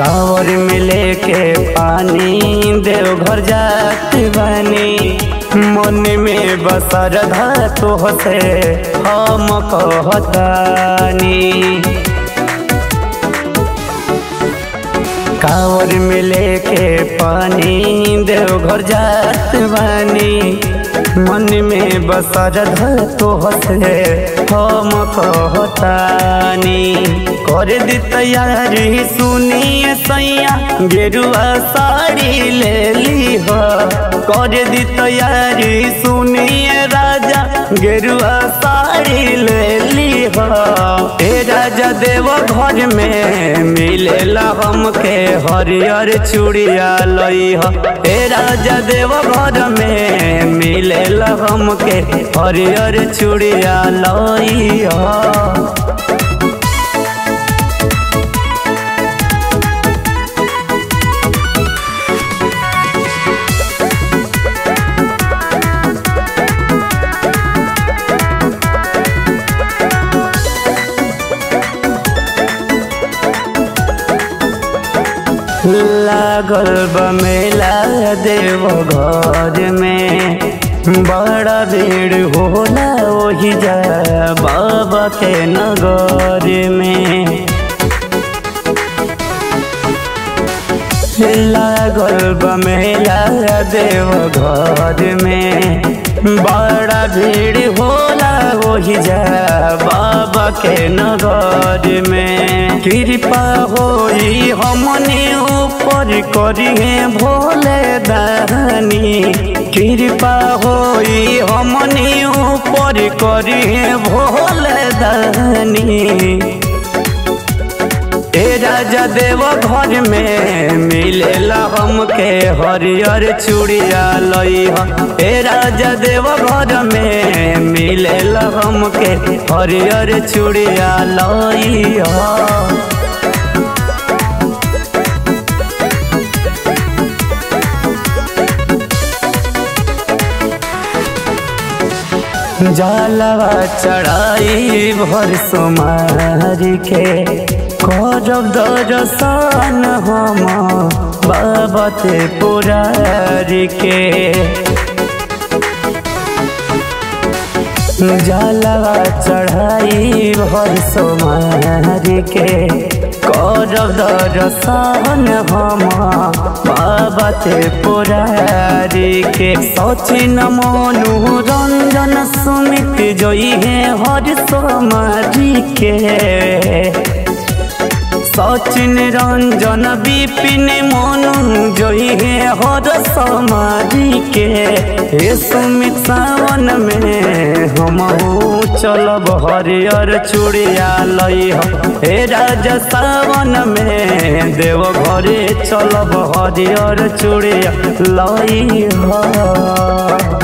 कांवर में लेके पानी देवघर जात बानी, मन में बसर धा तो से हम कहतानी। कांवर में लेके पानी देवघर जात बानी, मन में बसर धा तो से हम कहतानी। कर दी तैयारी सुनिए सैया गेरुआ साड़ी ले ली हो, कर दी तैयारी सुनिए राजा गेरुआ साड़ी ले ली हो। ए राजा देव घर में मिलेला हमके हरियर चूड़िया लई हो, ए राजा देव घर में मिलेला हमके हरियर चूड़िया लई हो। लागल बमेला देव घर में, बड़ा भीड़ होला ओही जा बाबा के नगर में। लागल बमेला देव घर में, बड़ा भीड़ होला ओही जा बाबा के नगर में। कृपा होई हमने ऊपर करिए भोले दानी, कृपा होई हमने ऊपर करिए भोले दानी। ए राजा देव घर में मिलेला हमके हरियर चूड़िया लई हो, ए राजा देव घर में मिलेला हमके हरियर चूड़िया लई हो। जलवा चढ़ाई भर सोमारी के, करब दर्शन हम बाबा ते पुरारी के। जलवा चढ़ाई भर सोमारी के, करब दर्शन हम बाबा ते पुरारी के। सचिन मनोरंजन सुमित जोई है हर सोमारी के, सचिन रंजन विपिन मनु जोई है हर समारी के। हे सुमित सावन में हम चलब हरियर चूड़िया लई हो, हे राजा सावन में देव घरे चलब हरियर चूड़िया लई हो।